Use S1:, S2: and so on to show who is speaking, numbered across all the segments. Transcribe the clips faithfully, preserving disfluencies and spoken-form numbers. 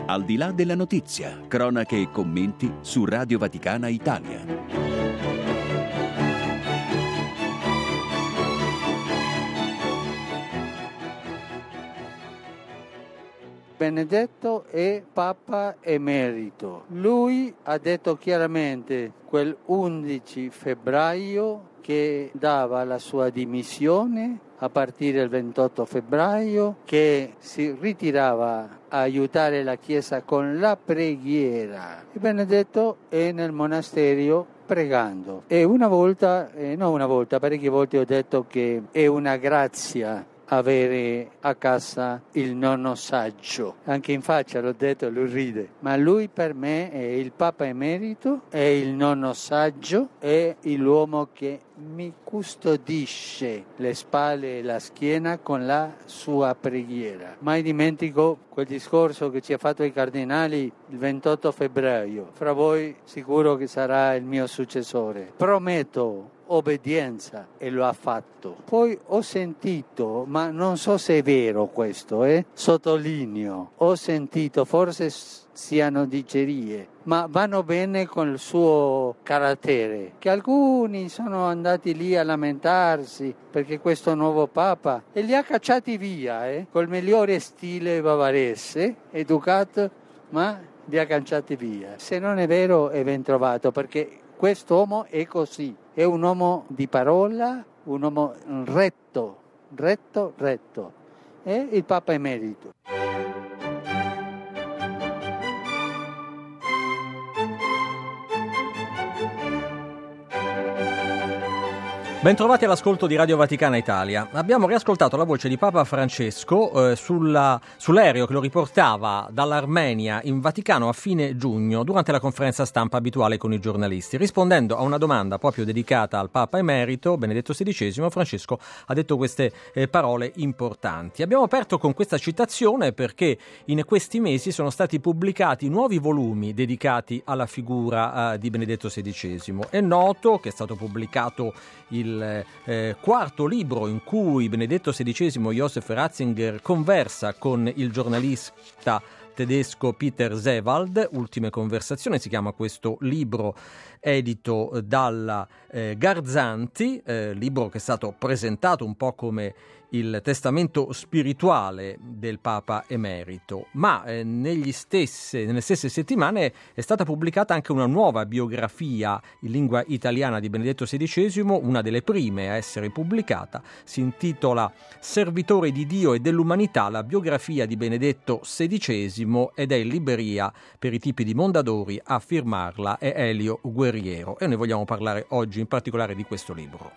S1: Al di là della notizia, cronache e commenti su Radio Vaticana Italia.
S2: Benedetto è Papa Emerito. Lui ha detto chiaramente quel undici febbraio che dava la sua dimissione a partire dal ventotto febbraio, che si ritirava a aiutare la Chiesa con la preghiera. E Benedetto è nel monastero pregando. E una volta, eh, no una volta, parecchie volte ho detto che è una grazia avere a casa il nonno saggio. Anche in faccia l'ho detto, lui ride. Ma lui per me è il Papa Emerito, è il nonno saggio, è l'uomo che mi custodisce le spalle e la schiena con la sua preghiera. Mai dimentico quel discorso che ci ha fatto i cardinali il ventotto febbraio. Fra voi sicuro che sarà il mio successore. Prometto obbedienza, e lo ha fatto. Poi ho sentito, ma non so se è vero questo, eh? Sottolineo, ho sentito, forse siano dicerie, ma vanno bene con il suo carattere, che alcuni sono andati lì a lamentarsi perché questo nuovo Papa, e li ha cacciati via, eh? Col migliore stile bavarese, educato, ma li ha cacciati via. Se non è vero è ben trovato, perché quest'uomo è così, è un uomo di parola, un uomo retto, retto, retto. È il Papa Emerito.
S3: Bentrovati all'ascolto di Radio Vaticana Italia. Abbiamo riascoltato la voce di Papa Francesco eh, sulla, sull'aereo che lo riportava dall'Armenia in Vaticano a fine giugno durante la conferenza stampa abituale con i giornalisti. Rispondendo a una domanda proprio dedicata al Papa Emerito, Benedetto sedicesimo, Francesco ha detto queste eh, parole importanti. Abbiamo aperto con questa citazione perché in questi mesi sono stati pubblicati nuovi volumi dedicati alla figura eh, di Benedetto sedicesimo. È noto che è stato pubblicato il eh, quarto libro in cui Benedetto sedicesimo Josef Ratzinger conversa con il giornalista tedesco Peter Sewald. Ultime conversazioni si chiama questo libro, edito dalla eh, Garzanti, eh, libro che è stato presentato un po' come il testamento spirituale del Papa Emerito, ma eh, negli stesse, nelle stesse settimane è stata pubblicata anche una nuova biografia in lingua italiana di Benedetto sedicesimo, una delle prime a essere pubblicata. Si intitola Servitore di Dio e dell'umanità, la biografia di Benedetto sedicesimo, ed è in libreria per i tipi di Mondadori. A firmarla è Elio Guerriero, e noi vogliamo parlare oggi in particolare di questo libro.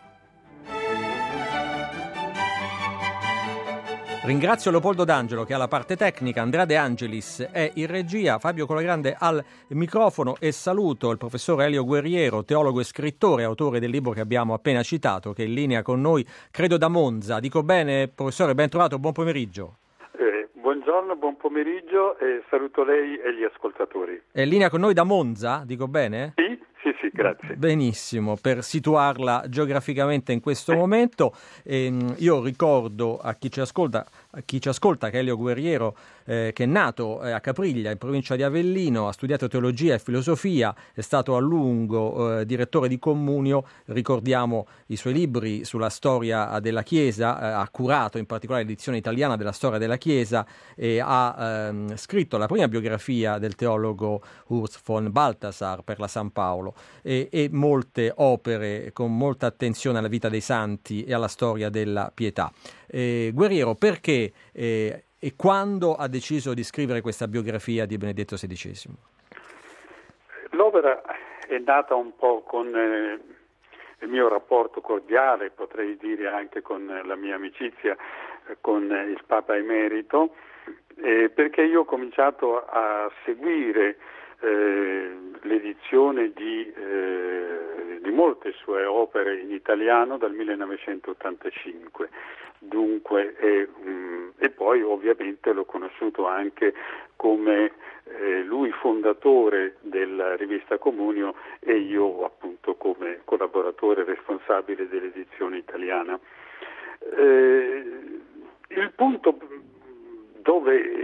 S3: Ringrazio Leopoldo D'Angelo che ha la parte tecnica, Andrea De Angelis è in regia, Fabio Colagrande al microfono, e saluto il professor Elio Guerriero, teologo e scrittore, autore del libro che abbiamo appena citato, che è in linea con noi, credo da Monza. Dico bene, professore? Ben trovato, buon pomeriggio.
S4: Eh, buongiorno, buon pomeriggio, e saluto lei e gli ascoltatori.
S3: È in linea con noi da Monza, dico bene?
S4: Sì, sì, sì, grazie.
S3: Benissimo, per situarla geograficamente in questo momento, ehm, io ricordo a chi ci ascolta, a chi ci ascolta che Elio Guerriero, eh, che è nato eh, a Capriglia, in provincia di Avellino, ha studiato teologia e filosofia, è stato a lungo eh, direttore di Communio. Ricordiamo i suoi libri sulla storia della Chiesa, eh, ha curato in particolare l'edizione italiana della storia della Chiesa e ha ehm, scritto la prima biografia del teologo Urs von Balthasar per la San Paolo, e, e molte opere con molta attenzione alla vita dei santi e alla storia della pietà. Eh, Guerriero, perché eh, e quando ha deciso di scrivere questa biografia di Benedetto sedicesimo?
S4: L'opera è nata un po' con eh, il mio rapporto cordiale, potrei dire anche con la mia amicizia eh, con il Papa Emerito, eh, perché io ho cominciato a seguire eh, l'edizione di, eh, di molte sue opere in italiano dal millenovecentottantacinque. Dunque, eh, mh, e poi ovviamente l'ho conosciuto anche come eh, lui fondatore della rivista Communio e io appunto come collaboratore responsabile dell'edizione italiana. Eh, il punto dove,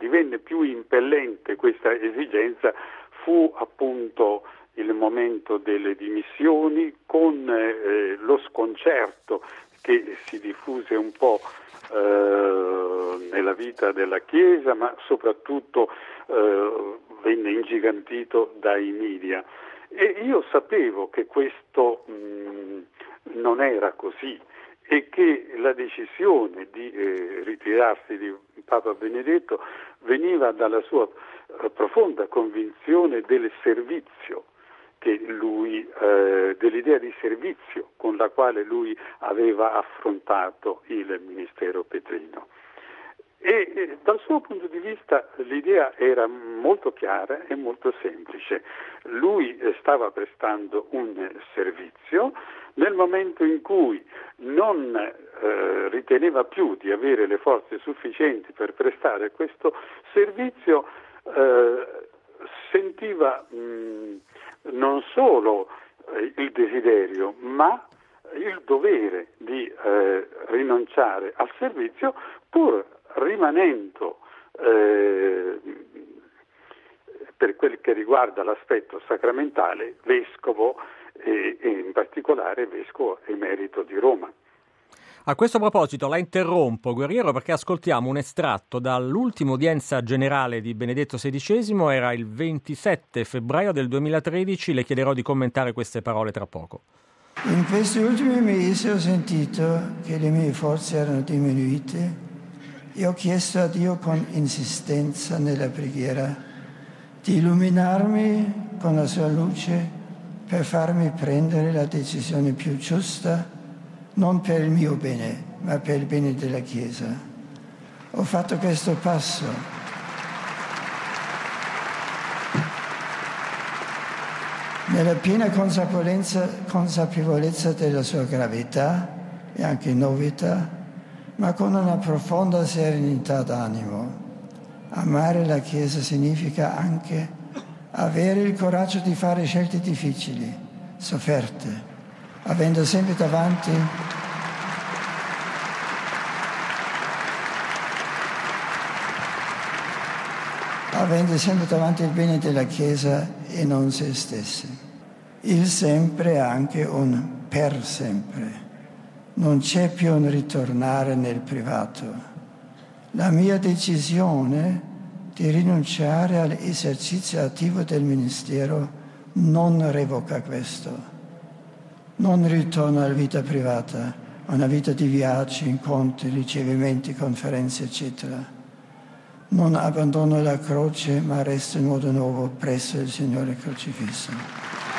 S4: divenne più impellente questa esigenza fu appunto il momento delle dimissioni, con eh, lo sconcerto che si diffuse un po' eh, nella vita della Chiesa, ma soprattutto eh, venne ingigantito dai media. E io sapevo che questo mh, non era così e che la decisione di eh, ritirarsi di Papa Benedetto veniva dalla sua eh, profonda convinzione del servizio che lui, eh, dell'idea di servizio con la quale lui aveva affrontato il ministero petrino. E eh, dal suo punto di vista l'idea era molto chiara e molto semplice. Lui eh, stava prestando un servizio. Nel momento in cui non eh, riteneva più di avere le forze sufficienti per prestare questo servizio, eh, sentiva mh, non solo eh, il desiderio, ma il dovere di eh, rinunciare al servizio, pur rimanendo eh, per quel che riguarda l'aspetto sacramentale vescovo e, e in particolare vescovo emerito di Roma.
S3: A questo proposito la interrompo, Guerriero, perché ascoltiamo un estratto dall'ultima udienza generale di Benedetto sedicesimo, era il ventisette febbraio del duemilatredici, le chiederò di commentare queste parole tra poco.
S5: In questi ultimi mesi ho sentito che le mie forze erano diminuite e ho chiesto a Dio con insistenza nella preghiera di illuminarmi con la sua luce per farmi prendere la decisione più giusta, non per il mio bene, ma per il bene della Chiesa. Ho fatto questo passo nella piena consapevolezza, consapevolezza della sua gravità e anche novità, ma con una profonda serenità d'animo. Amare la Chiesa significa anche avere il coraggio di fare scelte difficili, sofferte, avendo sempre davanti avendo sempre davanti il bene della Chiesa e non se stessi. Il sempre è anche un per sempre. Non c'è più un ritornare nel privato. La mia decisione di rinunciare all'esercizio attivo del ministero non revoca questo. Non ritorno alla vita privata, a una vita di viaggi, incontri, ricevimenti, conferenze, eccetera. Non abbandono la croce, ma resto in modo nuovo presso il Signore crocifisso.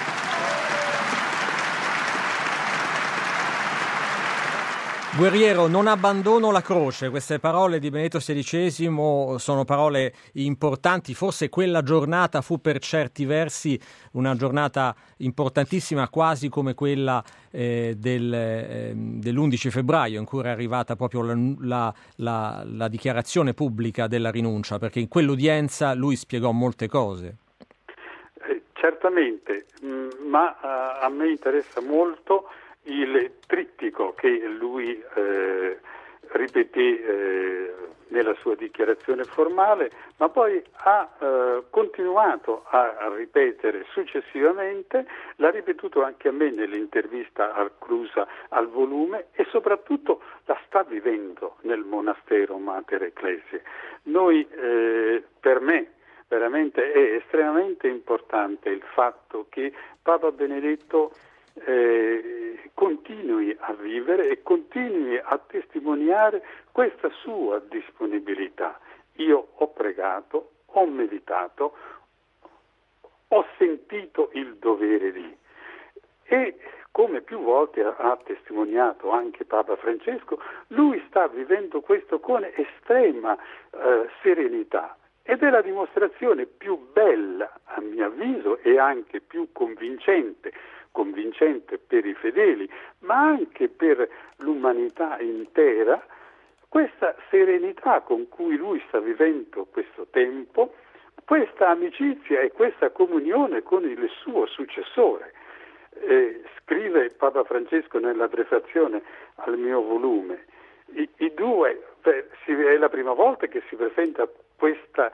S3: Guerriero, non abbandono la croce. Queste parole di Benedetto sedicesimo sono parole importanti. Forse quella giornata fu per certi versi una giornata importantissima, quasi come quella eh, del, eh, dell'undici febbraio, in cui era arrivata proprio la, la, la, la dichiarazione pubblica della rinuncia, perché in quell'udienza lui spiegò molte cose.
S4: Eh, certamente, mh, ma uh, a me interessa molto il trittico che lui eh, ripeté eh, nella sua dichiarazione formale, ma poi ha eh, continuato a, a ripetere successivamente, l'ha ripetuto anche a me nell'intervista al Crusa al volume e soprattutto la sta vivendo nel monastero Mater Ecclesiae. Noi, eh, per me, veramente è estremamente importante il fatto che Papa Benedetto Eh, continui a vivere e continui a testimoniare questa sua disponibilità. Io ho pregato, ho meditato, ho sentito il dovere di, e come più volte ha, ha testimoniato anche Papa Francesco, lui sta vivendo questo con estrema eh, serenità. Ed è la dimostrazione più bella, a mio avviso, e anche più convincente, convincente per i fedeli, ma anche per l'umanità intera, questa serenità con cui lui sta vivendo questo tempo, questa amicizia e questa comunione con il suo successore. Eh, scrive Papa Francesco nella prefazione al mio volume, i, i due è la prima volta che si presenta questa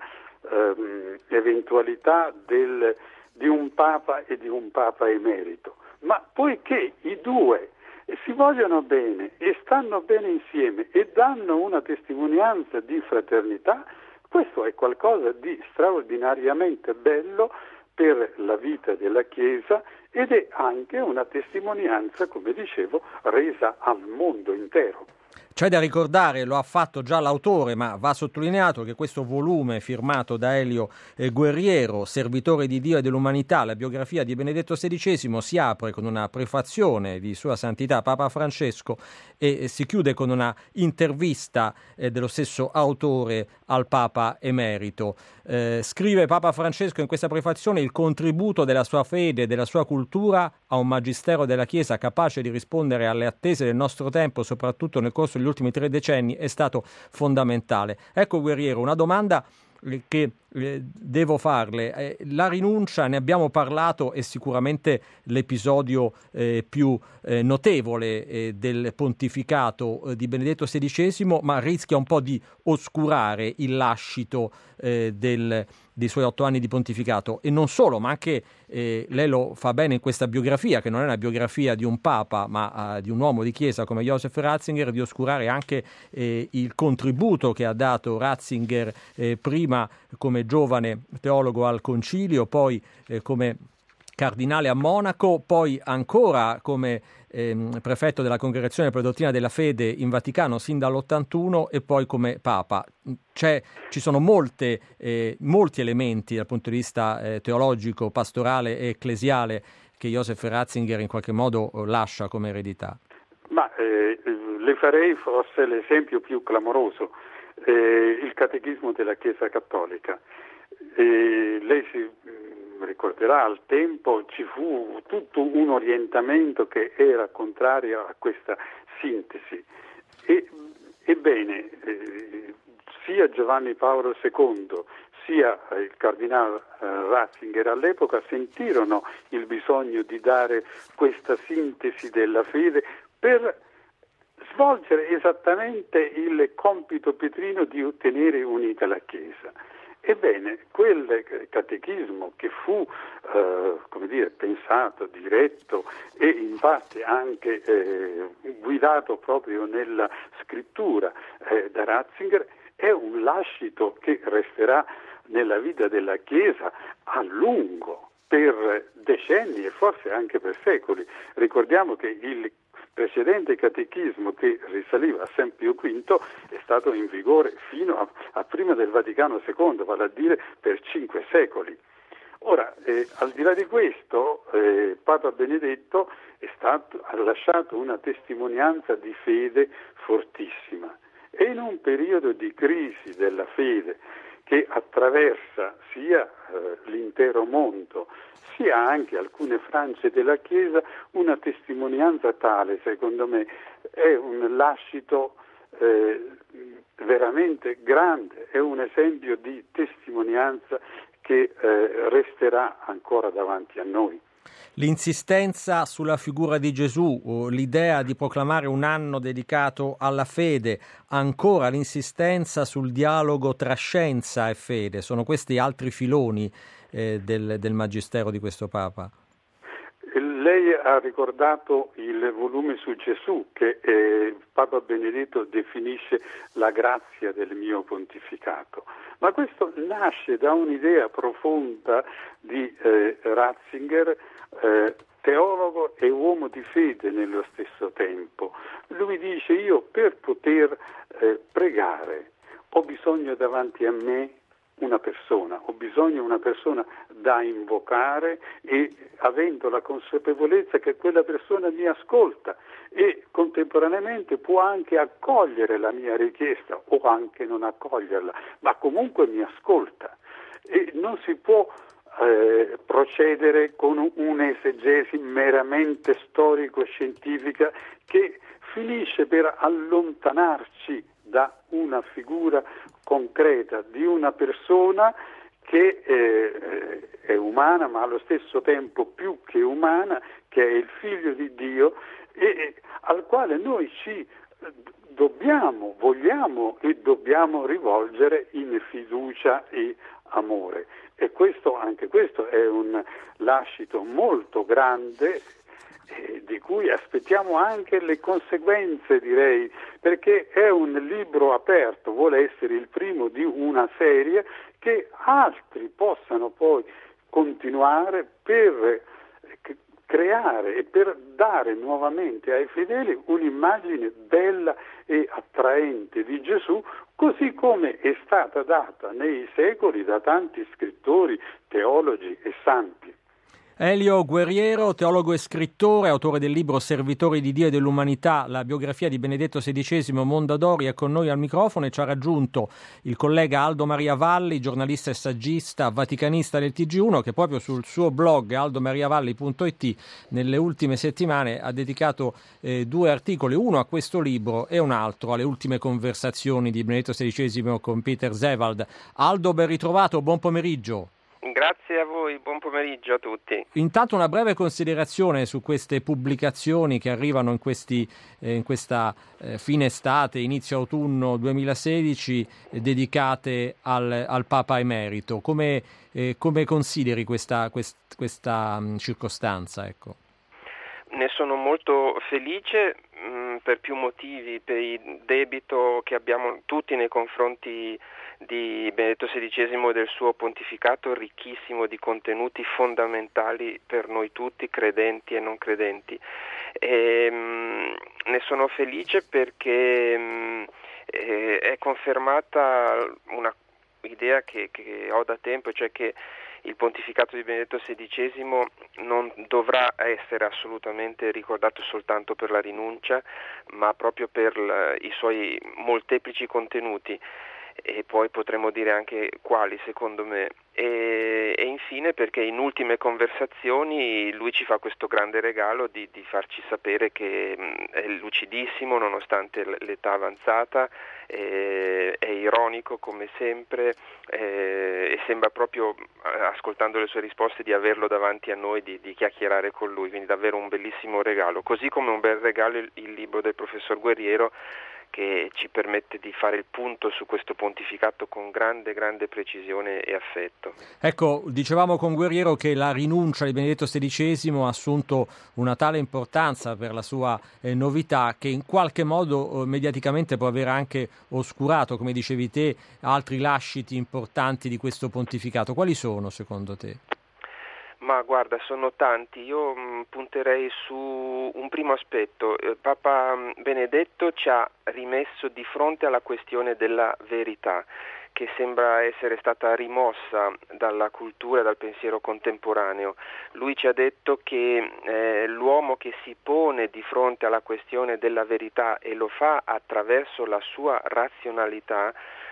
S4: ehm, eventualità del, di un Papa e di un Papa emerito, ma poiché i due si vogliono bene e stanno bene insieme e danno una testimonianza di fraternità, questo è qualcosa di straordinariamente bello per la vita della Chiesa ed è anche una testimonianza, come dicevo, resa al mondo intero.
S3: C'è da ricordare, lo ha fatto già l'autore, ma va sottolineato che questo volume firmato da Elio eh, Guerriero, servitore di Dio e dell'umanità, la biografia di Benedetto sedicesimo, si apre con una prefazione di Sua Santità Papa Francesco e eh, si chiude con una intervista eh, dello stesso autore al Papa emerito. Eh, scrive Papa Francesco in questa prefazione: il contributo della sua fede e della sua cultura a un magistero della Chiesa capace di rispondere alle attese del nostro tempo, soprattutto nel corso degli ultimi tre decenni, è stato fondamentale. Ecco, Guerriero, una domanda che eh, devo farle. Eh, la rinuncia, ne abbiamo parlato, è sicuramente l'episodio eh, più eh, notevole eh, del pontificato eh, di Benedetto sedicesimo, ma rischia un po' di oscurare il lascito eh, del, dei suoi otto anni di pontificato. E non solo, ma anche eh, lei lo fa bene in questa biografia, che non è una biografia di un papa, ma uh, di un uomo di chiesa come Joseph Ratzinger, di oscurare anche eh, il contributo che ha dato Ratzinger eh, prima come giovane teologo al Concilio, poi eh, come cardinale a Monaco, poi ancora come ehm, prefetto della Congregazione per la Dottrina della Fede in Vaticano sin dall'ottantuno e poi come Papa. C'è, ci sono molte, eh, molti elementi dal punto di vista eh, teologico, pastorale e ecclesiale che Joseph Ratzinger in qualche modo lascia come eredità.
S4: Ma eh, le farei forse l'esempio più clamoroso, eh, il catechismo della Chiesa Cattolica. Eh, lei si mh, ricorderà, al tempo ci fu tutto un orientamento che era contrario a questa sintesi. E, ebbene, eh, sia Giovanni Paolo secondo sia il cardinale eh, Ratzinger all'epoca sentirono il bisogno di dare questa sintesi della fede per svolgere esattamente il compito pietrino di ottenere unita la Chiesa. Ebbene, quel catechismo che fu eh, come dire, pensato, diretto e in parte anche eh, guidato proprio nella scrittura eh, da Ratzinger è un lascito che resterà nella vita della Chiesa a lungo, per decenni e forse anche per secoli. Ricordiamo che il precedente catechismo, che risaliva a San Pio quinto, è stato in vigore fino a, a prima del Vaticano secondo, vale a dire per cinque secoli. Ora, eh, al di là di questo, eh, Papa Benedetto è stato, ha lasciato una testimonianza di fede fortissima e in un periodo di crisi della fede che attraversa sia eh, l'intero mondo, sia anche alcune frange della Chiesa, una testimonianza tale, secondo me, è un lascito eh, veramente grande, è un esempio di testimonianza che eh, resterà ancora davanti a noi.
S3: L'insistenza sulla figura di Gesù, l'idea di proclamare un anno dedicato alla fede, ancora l'insistenza sul dialogo tra scienza e fede, sono questi altri filoni eh, del, del magistero di questo Papa.
S4: Lei ha ricordato il volume su Gesù che eh, Papa Benedetto definisce la grazia del mio pontificato, ma questo nasce da un'idea profonda di eh, Ratzinger, eh, teologo e uomo di fede nello stesso tempo. Lui dice: io per poter eh, pregare ho bisogno davanti a me una persona, ho bisogno di una persona da invocare e avendo la consapevolezza che quella persona mi ascolta e contemporaneamente può anche accogliere la mia richiesta o anche non accoglierla, ma comunque mi ascolta. E non si può eh, procedere con un'esegesi meramente storico-scientifica che finisce per allontanarci da una figura concreta di una persona che eh, è umana, ma allo stesso tempo più che umana, che è il Figlio di Dio e, e al quale noi ci dobbiamo, vogliamo e dobbiamo rivolgere in fiducia e amore. E questo, anche questo è un lascito molto grande, eh, di cui aspettiamo anche le conseguenze, direi, perché è un libro aperto, vuole essere il primo di una serie che altri possano poi continuare per creare e per dare nuovamente ai fedeli un'immagine bella e attraente di Gesù, così come è stata data nei secoli da tanti scrittori, teologi e santi.
S3: Elio Guerriero, teologo e scrittore, autore del libro Servitori di Dio e dell'Umanità, la biografia di Benedetto sedicesimo Mondadori, è con noi al microfono e ci ha raggiunto il collega Aldo Maria Valli, giornalista e saggista, vaticanista del T G uno, che proprio sul suo blog aldomariavalli punto it nelle ultime settimane ha dedicato eh, due articoli, uno a questo libro e un altro alle ultime conversazioni di Benedetto sedicesimo con Peter Zewald. Aldo, ben ritrovato, buon pomeriggio.
S6: Grazie a voi, buon pomeriggio a tutti.
S3: Intanto una breve considerazione su queste pubblicazioni che arrivano in, questi, eh, in questa eh, fine estate, inizio autunno duemilasedici, eh, dedicate al, al Papa Emerito. Come, eh, come consideri questa, quest, questa mh, circostanza? Ecco.
S6: Ne sono molto felice mh, per più motivi, per il debito che abbiamo tutti nei confronti di Benedetto sedicesimo e del suo pontificato, ricchissimo di contenuti fondamentali per noi tutti, credenti e non credenti. E, mh, ne sono felice perché mh, è confermata una idea che, che ho da tempo, cioè che il pontificato di Benedetto sedicesimo non dovrà essere assolutamente ricordato soltanto per la rinuncia, ma proprio per l- i suoi molteplici contenuti. E poi potremmo dire anche quali, secondo me, e, e infine perché in ultime conversazioni lui ci fa questo grande regalo di, di farci sapere che mh, è lucidissimo nonostante l'età avanzata, eh, è ironico come sempre, eh, e sembra proprio, ascoltando le sue risposte, di averlo davanti a noi, di, di chiacchierare con lui, quindi davvero un bellissimo regalo, così come un bel regalo il, il libro del professor Guerriero, che ci permette di fare il punto su questo pontificato con grande, grande precisione e affetto.
S3: Ecco, dicevamo con Guerriero che la rinuncia di Benedetto sedicesimo ha assunto una tale importanza per la sua eh, novità che in qualche modo eh, mediaticamente può aver anche oscurato, come dicevi te, altri lasciti importanti di questo pontificato. Quali sono, secondo te?
S6: Ma guarda, sono tanti. Io mh, punterei su un primo aspetto. Eh, Papa Benedetto ci ha rimesso di fronte alla questione della verità, che sembra essere stata rimossa dalla cultura e dal pensiero contemporaneo. Lui ci ha detto che eh, l'uomo che si pone di fronte alla questione della verità e lo fa attraverso la sua razionalità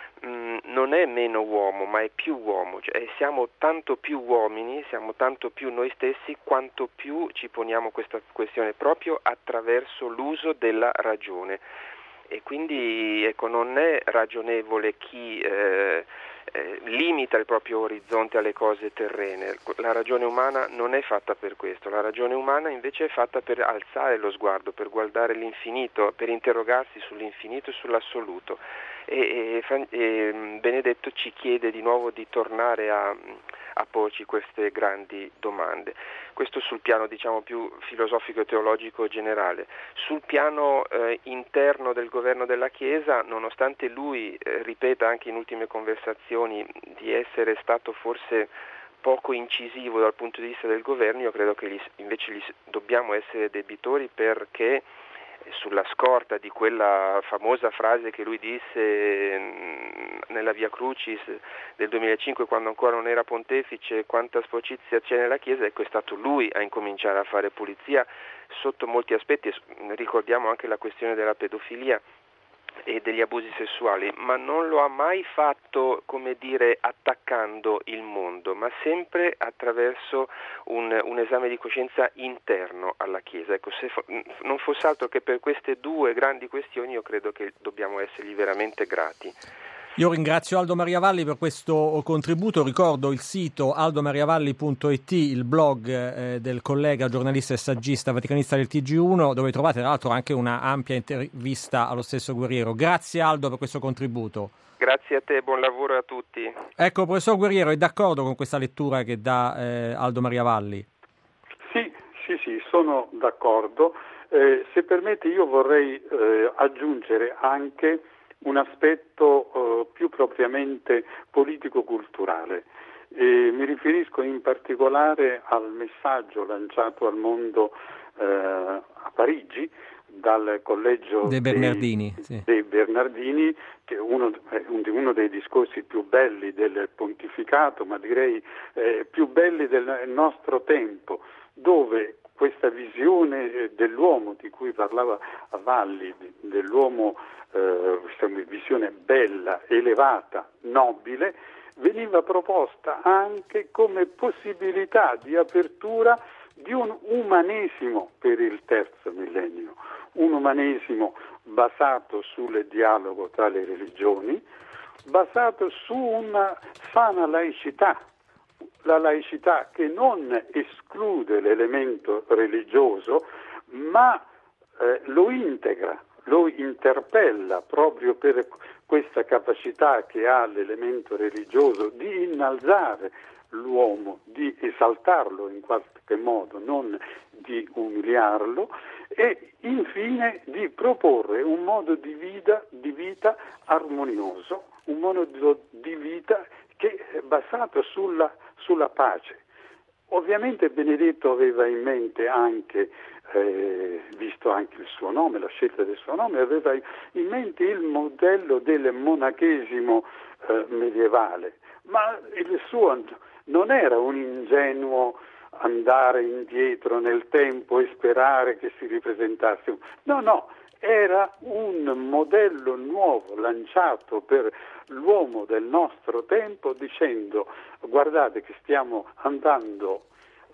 S6: non è meno uomo, ma è più uomo, cioè siamo tanto più uomini, siamo tanto più noi stessi quanto più ci poniamo questa questione proprio attraverso l'uso della ragione. E quindi ecco, non è ragionevole chi eh, eh, limita il proprio orizzonte alle cose terrene. La ragione umana non è fatta per questo, la ragione umana invece è fatta per alzare lo sguardo, per guardare l'infinito, per interrogarsi sull'infinito e sull'assoluto. E, e, e Benedetto ci chiede di nuovo di tornare a, a porci queste grandi domande. Questo sul piano, diciamo, più filosofico e teologico generale. Sul piano eh, interno del governo della Chiesa, nonostante lui eh, ripeta anche in ultime conversazioni di essere stato forse poco incisivo dal punto di vista del governo, io credo che gli, invece gli dobbiamo essere debitori, perché sulla scorta di quella famosa frase che lui disse nella Via Crucis del duemilacinque, quando ancora non era pontefice: quanta sporcizia c'è nella Chiesa, ecco, è stato lui a incominciare a fare pulizia sotto molti aspetti. Ricordiamo anche la questione della pedofilia e degli abusi sessuali, ma non lo ha mai fatto, come dire, attaccando il mondo, ma sempre attraverso un, un esame di coscienza interno alla Chiesa. Ecco, se fo- non fosse altro che per queste due grandi questioni, io credo che dobbiamo essergli veramente grati.
S3: Io ringrazio Aldo Maria Valli per questo contributo, ricordo il sito aldomariavalli punto it, il blog eh, del collega giornalista e saggista vaticanista del T G uno, dove trovate tra l'altro anche una ampia intervista allo stesso Guerriero. Grazie Aldo per questo contributo.
S6: Grazie a te, buon lavoro a tutti.
S3: Ecco, professor Guerriero, è d'accordo con questa lettura che dà eh, Aldo Maria Valli?
S4: Sì, sì, sì, sono d'accordo. Eh, se permette io vorrei eh, aggiungere anche un aspetto eh, più propriamente politico-culturale. E mi riferisco in particolare al messaggio lanciato al mondo eh, a Parigi dal collegio
S3: dei Bernardini,
S4: dei,
S3: sì.
S4: dei Bernardini, che è uno, è uno dei discorsi più belli del pontificato, ma direi eh, più belli del nostro tempo, dove questa visione dell'uomo di cui parlava Valli, dell'uomo, eh, questa visione bella, elevata, nobile, veniva proposta anche come possibilità di apertura di un umanesimo per il terzo millennio, un umanesimo basato sul dialogo tra le religioni, basato su una sana laicità, la laicità che non esclude l'elemento religioso, ma eh, lo integra, lo interpella proprio per questa capacità che ha l'elemento religioso di innalzare l'uomo, di esaltarlo in qualche modo, non di umiliarlo, e infine di proporre un modo di vita, di vita armonioso, un modo di vita che è basato sulla, sulla pace. Ovviamente Benedetto aveva in mente anche, eh, visto anche il suo nome, la scelta del suo nome, aveva in mente il modello del monachesimo eh, medievale, ma il suo non era un ingenuo andare indietro nel tempo e sperare che si ripresentasse. No, no, era un modello nuovo lanciato per l'uomo del nostro tempo, dicendo: guardate che stiamo andando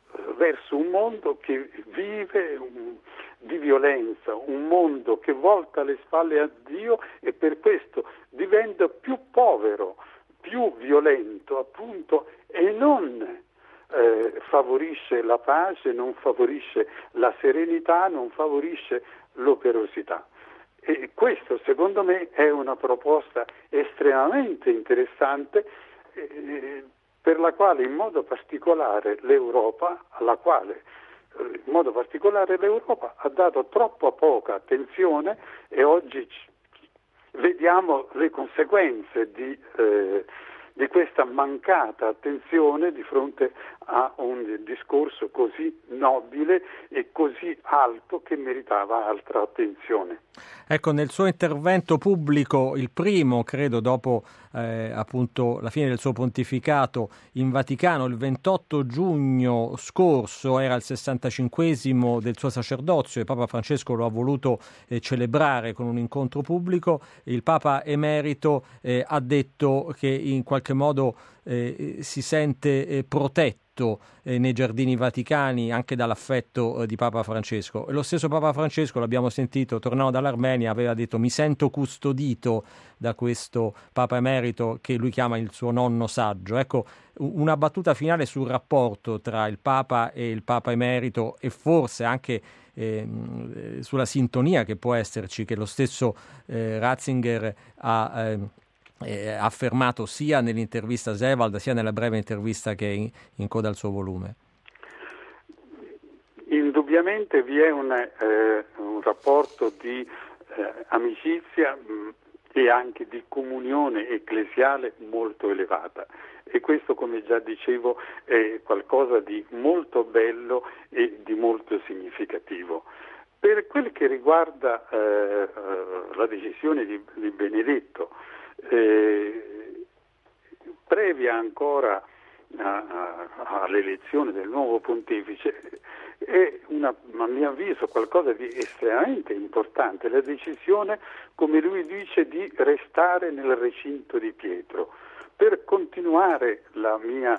S4: verso un mondo che vive un, di violenza, un mondo che volta le spalle a Dio e per questo diventa più povero, più violento, appunto, e non eh, favorisce la pace, non favorisce la serenità, non favorisce l'operosità. E questo secondo me è una proposta estremamente interessante, eh, per la quale in modo particolare l'Europa, alla quale eh, in modo particolare l'Europa ha dato troppo poca attenzione, e oggi vediamo le conseguenze di, eh, di questa mancata attenzione di fronte a un discorso così nobile e così alto che meritava altra attenzione.
S3: Ecco, nel suo intervento pubblico, il primo, credo, dopo eh, appunto la fine del suo pontificato in Vaticano, il ventotto giugno scorso, era il sessantacinquesimo del suo sacerdozio e Papa Francesco lo ha voluto eh, celebrare con un incontro pubblico. Il Papa Emerito eh, ha detto che in qualche modo eh, si sente eh, protetto Eh, nei giardini vaticani anche dall'affetto eh, di Papa Francesco. E lo stesso Papa Francesco, l'abbiamo sentito, tornando dall'Armenia, aveva detto: mi sento custodito da questo Papa Emerito che lui chiama il suo nonno saggio. Ecco, una battuta finale sul rapporto tra il Papa e il Papa Emerito, e forse anche eh, sulla sintonia che può esserci, che lo stesso eh, Ratzinger ha eh, Eh, affermato sia nell'intervista a Sebald sia nella breve intervista che è in, in coda al suo volume.
S4: Indubbiamente vi è un, eh, un rapporto di eh, amicizia mh, e anche di comunione ecclesiale molto elevata, e questo, come già dicevo, è qualcosa di molto bello e di molto significativo. Per quel che riguarda eh, la decisione di, di Benedetto, Eh, previa ancora all'elezione del nuovo pontefice, è una, a mio avviso, qualcosa di estremamente importante, la decisione, come lui dice, di restare nel recinto di Pietro. Per continuare la mia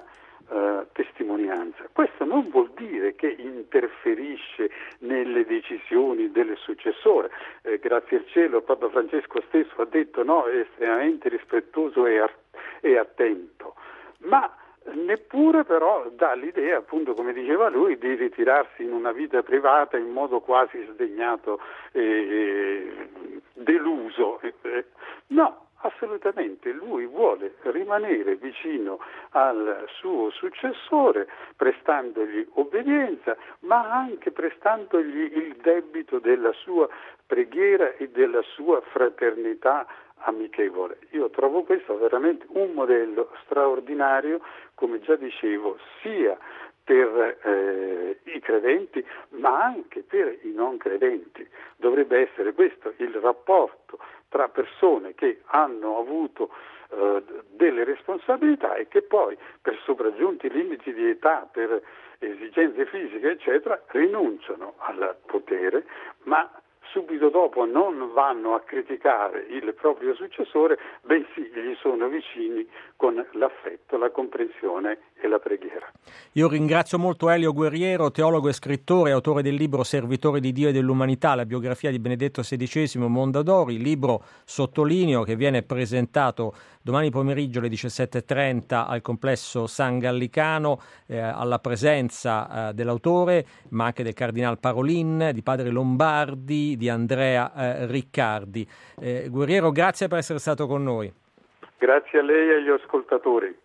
S4: Uh, testimonianza. Questo non vuol dire che interferisce nelle decisioni del successore. Eh, grazie al cielo Papa Francesco stesso ha detto no, è estremamente rispettoso e, a- e attento, ma neppure però dà l'idea, appunto come diceva lui, di ritirarsi in una vita privata in modo quasi sdegnato e deluso. Eh, no. Assolutamente, lui vuole rimanere vicino al suo successore prestandogli obbedienza, ma anche prestandogli il debito della sua preghiera e della sua fraternità amichevole. Io trovo questo veramente un modello straordinario, come già dicevo, sia per eh, i credenti ma anche per i non credenti. Dovrebbe essere questo il rapporto tra persone che hanno avuto eh, delle responsabilità e che poi, per sopraggiunti limiti di età, per esigenze fisiche eccetera, rinunciano al potere, ma subito dopo non vanno a criticare il proprio successore, bensì gli sono vicini con l'affetto, la comprensione e la preghiera.
S3: Io ringrazio molto Elio Guerriero, teologo e scrittore, autore del libro Servitore di Dio e dell'Umanità, la biografia di Benedetto sedicesimo Mondadori, libro, sottolineo, che viene presentato domani pomeriggio alle diciassette e trenta al complesso San Gallicano, eh, alla presenza eh, dell'autore, ma anche del Cardinal Parolin, di padre Lombardi, di Andrea eh, Riccardi. Eh, Guerriero, grazie per essere stato con noi.
S4: Grazie a lei e agli ascoltatori.